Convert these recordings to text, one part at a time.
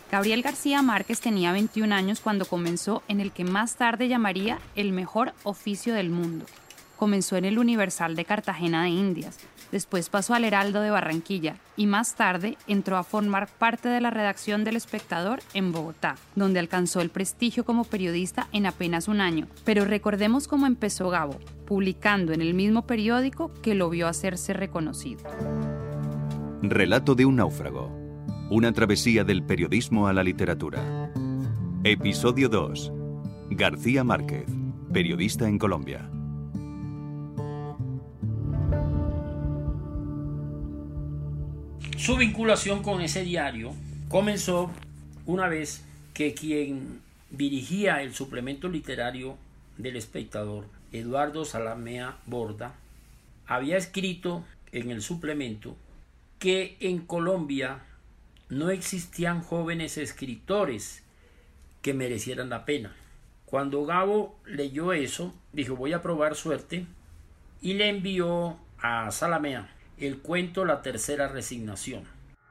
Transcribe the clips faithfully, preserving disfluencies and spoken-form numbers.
Gabriel García Márquez tenía veintiún años cuando comenzó en el que más tarde llamaría el mejor oficio del mundo. Comenzó en el Universal de Cartagena de Indias, después pasó al Heraldo de Barranquilla y más tarde entró a formar parte de la redacción del Espectador en Bogotá, donde alcanzó el prestigio como periodista en apenas un año. Pero recordemos cómo empezó Gabo, publicando en el mismo periódico que lo vio hacerse reconocido. Relato de un náufrago. Una travesía del periodismo a la literatura. Episodio dos. García Márquez, periodista en Colombia. Su vinculación con ese diario comenzó una vez que quien dirigía el suplemento literario del Espectador, Eduardo Salamea Borda, había escrito en el suplemento que en Colombia no existían jóvenes escritores que merecieran la pena. Cuando Gabo leyó eso, dijo: voy a probar suerte, y le envió a Salamea el cuento La tercera resignación.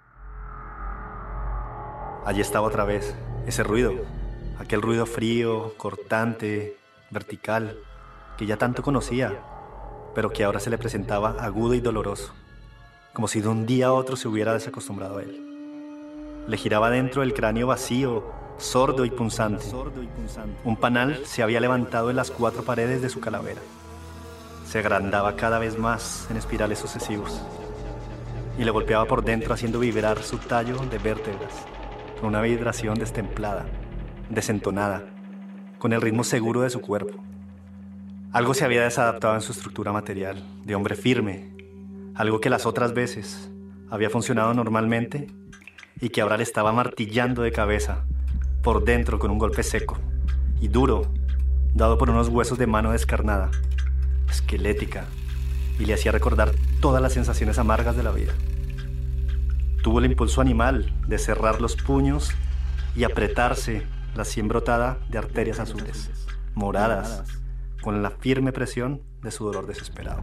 Allí estaba otra vez, ese ruido, aquel ruido frío, cortante, vertical, que ya tanto conocía, pero que ahora se le presentaba agudo y doloroso, como si de un día a otro se hubiera desacostumbrado a él. Le giraba dentro el cráneo vacío, sordo y punzante. Un panal se había levantado en las cuatro paredes de su calavera. Se agrandaba cada vez más en espirales sucesivos y le golpeaba por dentro haciendo vibrar su tallo de vértebras con una vibración destemplada, desentonada, con el ritmo seguro de su cuerpo. Algo se había desadaptado en su estructura material, de hombre firme, algo que las otras veces había funcionado normalmente y que ahora le estaba martillando de cabeza, por dentro con un golpe seco y duro, dado por unos huesos de mano descarnada, esquelética, y le hacía recordar todas las sensaciones amargas de la vida. Tuvo el impulso animal de cerrar los puños y apretarse la sien brotada de arterias azules, moradas, con la firme presión de su dolor desesperado.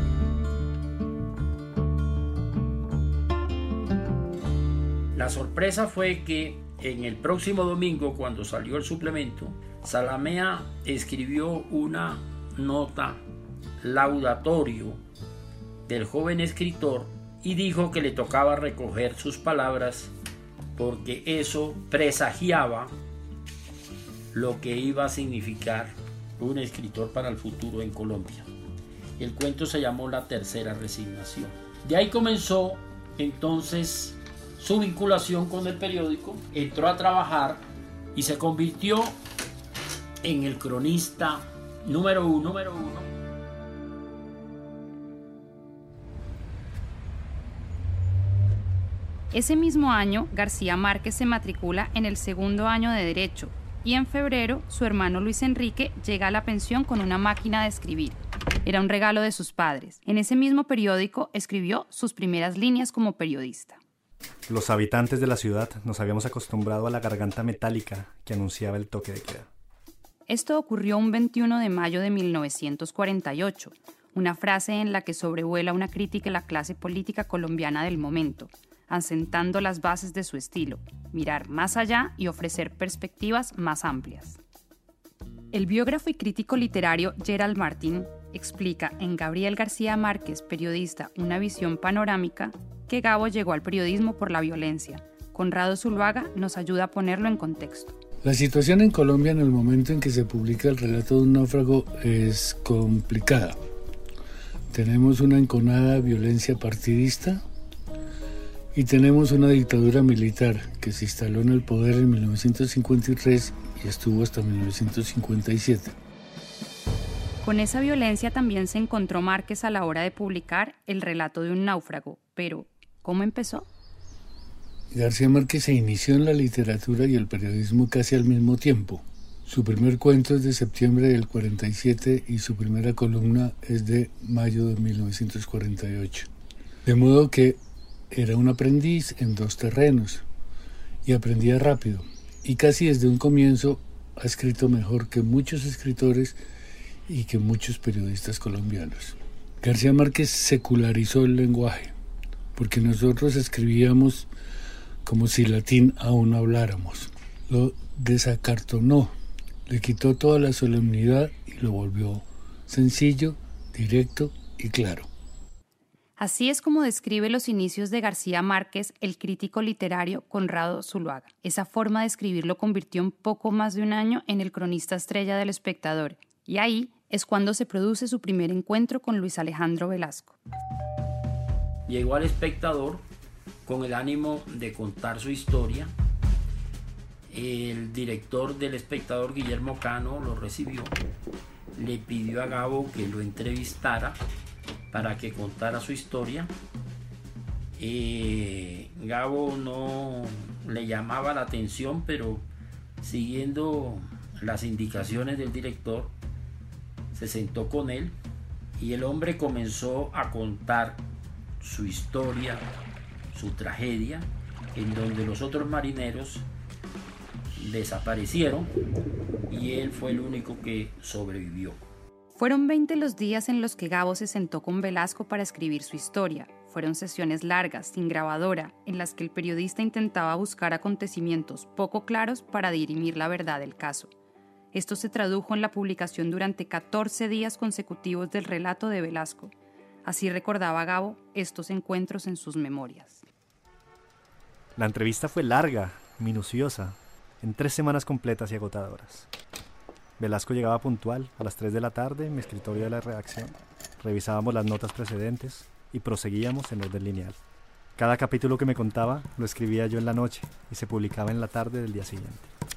La sorpresa fue que en el próximo domingo, cuando salió el suplemento, Salamea escribió una nota laudatorio del joven escritor y dijo que le tocaba recoger sus palabras porque eso presagiaba lo que iba a significar un escritor para el futuro en Colombia. El cuento se llamó La tercera resignación. De ahí comenzó entonces su vinculación con el periódico, entró a trabajar y se convirtió en el cronista número uno, número uno. Ese mismo año, García Márquez se matricula en el segundo año de Derecho y en febrero su hermano Luis Enrique llega a la pensión con una máquina de escribir. Era un regalo de sus padres. En ese mismo periódico escribió sus primeras líneas como periodista. Los habitantes de la ciudad nos habíamos acostumbrado a la garganta metálica que anunciaba el toque de queda. Esto ocurrió un veintiuno de mayo de mil novecientos cuarenta y ocho, una frase en la que sobrevuela una crítica a la clase política colombiana del momento, asentando las bases de su estilo, mirar más allá y ofrecer perspectivas más amplias. El biógrafo y crítico literario Gerald Martin explica en Gabriel García Márquez, periodista, una visión panorámica, que Gabo llegó al periodismo por la violencia. Conrado Zuluaga nos ayuda a ponerlo en contexto. La situación en Colombia en el momento en que se publica el relato de un náufrago es complicada. Tenemos una enconada violencia partidista y tenemos una dictadura militar que se instaló en el poder en mil novecientos cincuenta y tres y estuvo hasta mil novecientos cincuenta y siete. Con esa violencia también se encontró Márquez a la hora de publicar el relato de un náufrago, pero ¿cómo empezó? García Márquez se inició en la literatura y el periodismo casi al mismo tiempo. Su primer cuento es de septiembre del cuarenta y siete y su primera columna es de mayo de mil novecientos cuarenta y ocho. De modo que era un aprendiz en dos terrenos y aprendía rápido. Y casi desde un comienzo ha escrito mejor que muchos escritores y que muchos periodistas colombianos. García Márquez secularizó el lenguaje, porque nosotros escribíamos como si latín aún habláramos. Lo desacartonó, le quitó toda la solemnidad y lo volvió sencillo, directo y claro. Así es como describe los inicios de García Márquez el crítico literario Conrado Zuluaga. Esa forma de escribir lo convirtió en poco más de un año en el cronista estrella del Espectador, y ahí es cuando se produce su primer encuentro con Luis Alejandro Velasco. Llegó al Espectador con el ánimo de contar su historia. El director del Espectador, Guillermo Cano, lo recibió, le pidió a Gabo que lo entrevistara para que contara su historia. Eh, Gabo no le llamaba la atención, pero siguiendo las indicaciones del director, se sentó con él y el hombre comenzó a contar su historia, su tragedia, en donde los otros marineros desaparecieron y él fue el único que sobrevivió. Fueron veinte los días en los que Gabo se sentó con Velasco para escribir su historia. Fueron sesiones largas, sin grabadora, en las que el periodista intentaba buscar acontecimientos poco claros para dirimir la verdad del caso. Esto se tradujo en la publicación durante catorce días consecutivos del relato de Velasco. Así recordaba Gabo estos encuentros en sus memorias. La entrevista fue larga, minuciosa, en tres semanas completas y agotadoras. Velasco llegaba puntual a las tres de la tarde en mi escritorio de la redacción. Revisábamos las notas precedentes y proseguíamos en orden lineal. Cada capítulo que me contaba lo escribía yo en la noche y se publicaba en la tarde del día siguiente.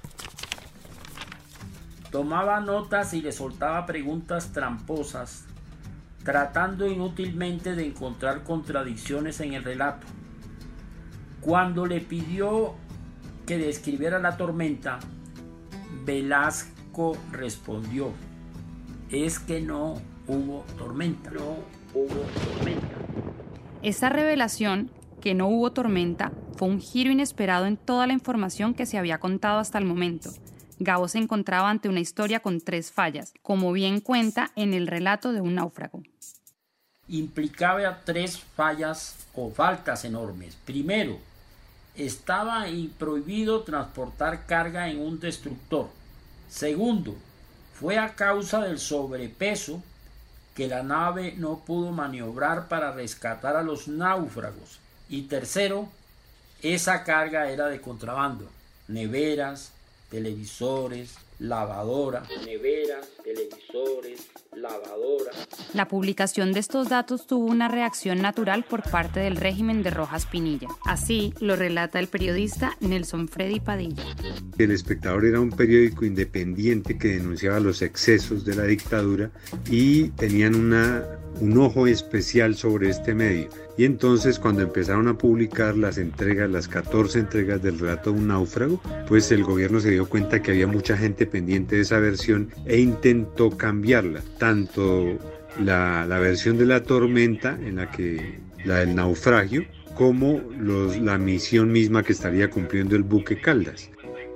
Tomaba notas y le soltaba preguntas tramposas, tratando inútilmente de encontrar contradicciones en el relato. Cuando le pidió que describiera la tormenta, Velasco respondió: es que no hubo tormenta. No hubo tormenta. Esa revelación, que no hubo tormenta, fue un giro inesperado en toda la información que se había contado hasta el momento. Gabo se encontraba ante una historia con tres fallas, como bien cuenta en el relato de un náufrago. Implicaba tres fallas o faltas enormes. Primero, estaba prohibido transportar carga en un destructor. Segundo, fue a causa del sobrepeso que la nave no pudo maniobrar para rescatar a los náufragos. Y tercero, esa carga era de contrabando: neveras, televisores, lavadoras, neveras, televisores, lavadoras. La publicación de estos datos tuvo una reacción natural por parte del régimen de Rojas Pinilla. Así lo relata el periodista Nelson Freddy Padilla. El Espectador era un periódico independiente que denunciaba los excesos de la dictadura y tenían una, un ojo especial sobre este medio. Y entonces, cuando empezaron a publicar las entregas, las catorce entregas del relato de un náufrago, pues el gobierno se dio cuenta que había mucha gente pendiente de esa versión e intentó cambiarla. Tanto la, la versión de la tormenta, en la que la del naufragio, como los, la misión misma que estaría cumpliendo el buque Caldas.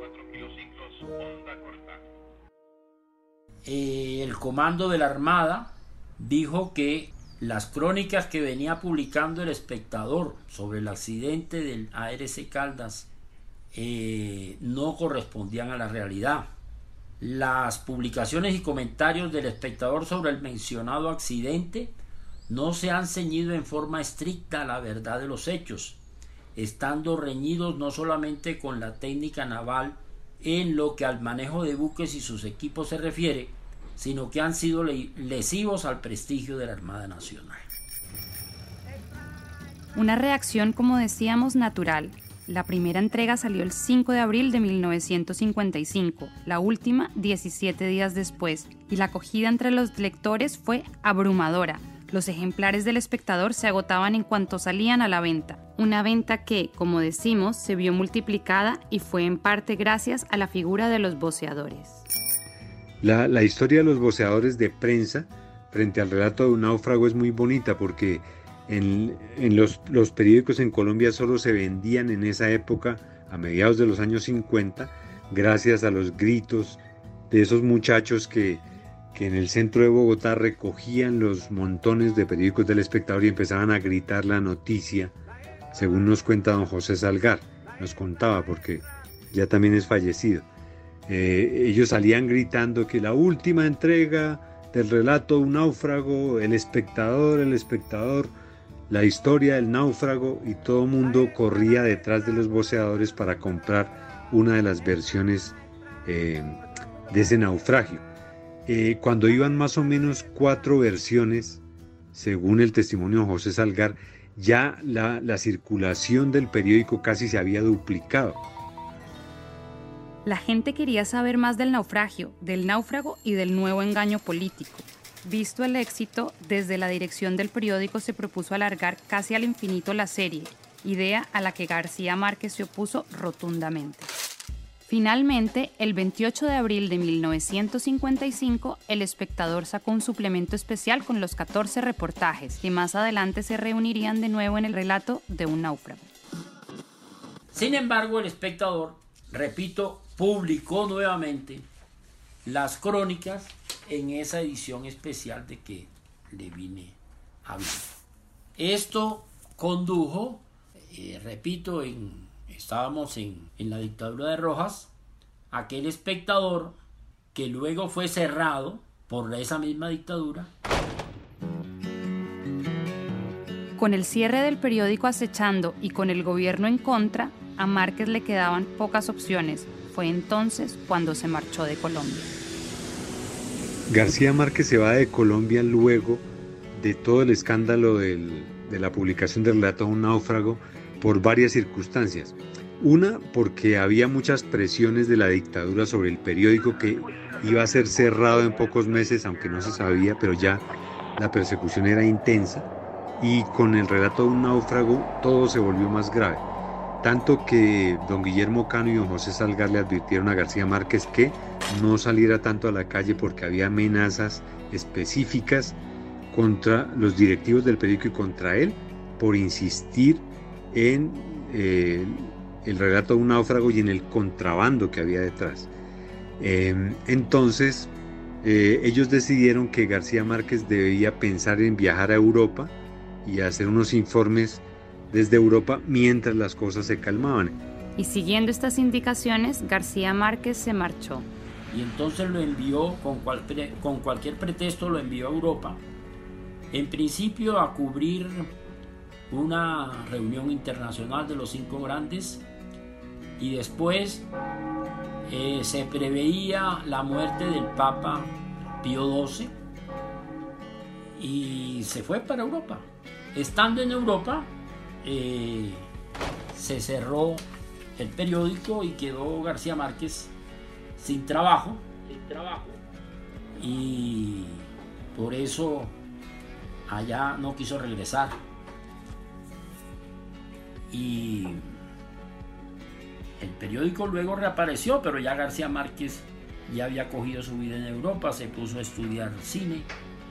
Eh, el comando de la Armada dijo que las crónicas que venía publicando el Espectador sobre el accidente del A R C Caldas eh, no correspondían a la realidad. Las publicaciones y comentarios del Espectador sobre el mencionado accidente no se han ceñido en forma estricta a la verdad de los hechos, estando reñidos no solamente con la técnica naval en lo que al manejo de buques y sus equipos se refiere, sino que han sido lesivos al prestigio de la Armada Nacional. Una reacción, como decíamos, natural. La primera entrega salió el cinco de abril de mil novecientos cincuenta y cinco, la última diecisiete días después, y la acogida entre los lectores fue abrumadora. Los ejemplares del Espectador se agotaban en cuanto salían a la venta. Una venta que, como decimos, se vio multiplicada y fue en parte gracias a la figura de los voceadores. La, la historia de los voceadores de prensa frente al relato de un náufrago es muy bonita porque en, en los, los periódicos en Colombia solo se vendían en esa época, a mediados de los años cincuenta, gracias a los gritos de esos muchachos que, que en el centro de Bogotá recogían los montones de periódicos del Espectador y empezaban a gritar la noticia, según nos cuenta don José Salgar. nos contaba, porque ya también es fallecido. Eh, ellos salían gritando que la última entrega del relato de un náufrago, el espectador, el espectador, la historia del náufrago, y todo el mundo corría detrás de los voceadores para comprar una de las versiones eh, de ese naufragio. Eh, cuando iban más o menos cuatro versiones, según el testimonio de José Salgar, ya la, la circulación del periódico casi se había duplicado. La gente quería saber más del naufragio, del náufrago y del nuevo engaño político. Visto el éxito, desde la dirección del periódico se propuso alargar casi al infinito la serie, idea a la que García Márquez se opuso rotundamente. Finalmente, el veintiocho de abril de mil novecientos cincuenta y cinco, El Espectador sacó un suplemento especial con los catorce reportajes que más adelante se reunirían de nuevo en el relato de un náufrago. Sin embargo, El Espectador, repito, publicó nuevamente las crónicas en esa edición especial de que le vine hablando. Esto condujo, eh, repito, en, estábamos en, en la dictadura de Rojas, aquel Espectador que luego fue cerrado por esa misma dictadura. Con el cierre del periódico acechando y con el gobierno en contra, a Márquez le quedaban pocas opciones. Fue entonces cuando se marchó de Colombia. García Márquez se va de Colombia luego de todo el escándalo del, de la publicación del relato de un náufrago por varias circunstancias. Una, porque había muchas presiones de la dictadura sobre el periódico, que iba a ser cerrado en pocos meses, aunque no se sabía, pero ya la persecución era intensa, y con el relato de un náufrago todo se volvió más grave. Tanto que don Guillermo Cano y don José Salgar le advirtieron a García Márquez que no saliera tanto a la calle porque había amenazas específicas contra los directivos del periódico y contra él por insistir en eh, el relato de un náufrago y en el contrabando que había detrás. Eh, entonces eh, ellos decidieron que García Márquez debía pensar en viajar a Europa y hacer unos informes desde Europa mientras las cosas se calmaban. Y siguiendo estas indicaciones, García Márquez se marchó. Y entonces lo envió, con, cual, con cualquier pretexto lo envió a Europa, en principio a cubrir una reunión internacional de los cinco grandes, y después eh, se preveía la muerte del Papa Pío doce y se fue para Europa. Estando en Europa, Eh, se cerró el periódico y quedó García Márquez sin trabajo, sin trabajo y por eso allá no quiso regresar. Y el periódico luego reapareció, pero ya García Márquez ya había cogido su vida en Europa, se puso a estudiar cine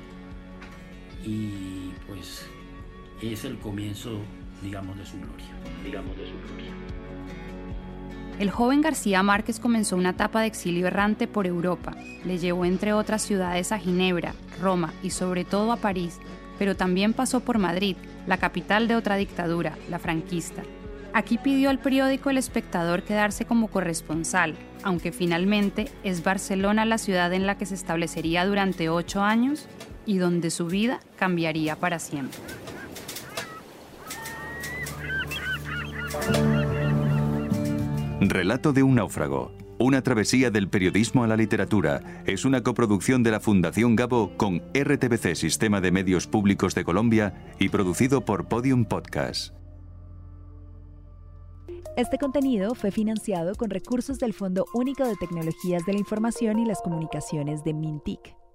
y pues es el comienzo, digamos, de su gloria, digamos, de su gloria. El joven García Márquez comenzó una etapa de exilio errante por Europa. Le llevó entre otras ciudades a Ginebra, Roma y sobre todo a París, pero también pasó por Madrid, la capital de otra dictadura, la franquista. Aquí pidió al periódico El Espectador quedarse como corresponsal, aunque finalmente es Barcelona la ciudad en la que se establecería durante ocho años y donde su vida cambiaría para siempre. Relato de un náufrago, una travesía del periodismo a la literatura, es una coproducción de la Fundación Gabo con R T B C Sistema de Medios Públicos de Colombia y producido por Podium Podcast. Este contenido fue financiado con recursos del Fondo Único de Tecnologías de la Información y las Comunicaciones de MINTIC.